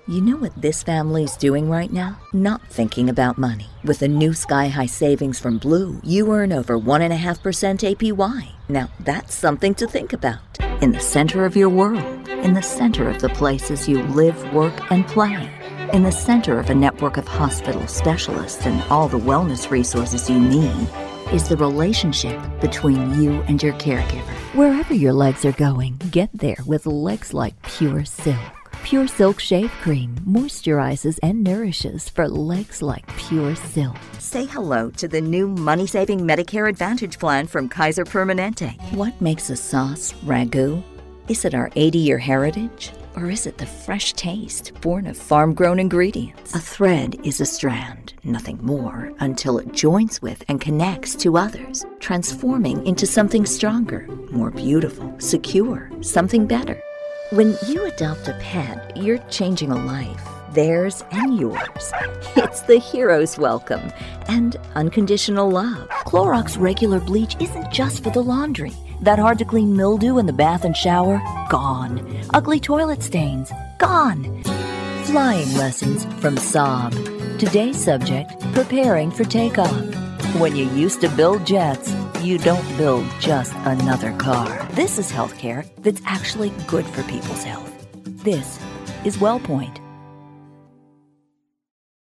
You know what this family's doing right now? Not thinking about money. With a new Sky High savings from Blue, you earn over 1.5% APY. Now that's something to think about. In the center of your world, in the center of the places you live, work, and play. In the center of a network of hospital specialists and all the wellness resources you need is the relationship between you and your caregiver. Wherever your legs are going, get there with legs like Pure Silk. Pure Silk Shave Cream moisturizes and nourishes for legs like pure silk. Say hello to the new money-saving Medicare Advantage plan from Kaiser Permanente. What makes a sauce ragu? Is it our 80-year heritage? Or is it the fresh taste born of farm-grown ingredients? A thread is a strand, nothing more, until it joins with and connects to others, transforming into something stronger, more beautiful, secure, something better. When you adopt a pet, you're changing a life, theirs and yours. It's the hero's welcome and unconditional love. Clorox regular bleach isn't just for the laundry. That hard-to-clean mildew in the bath and shower? Gone. Ugly toilet stains? Gone. Flying lessons from Saab. Today's subject, preparing for takeoff. When you used to build jets, you don't build just another car. This is healthcare that's actually good for people's health. This is WellPoint.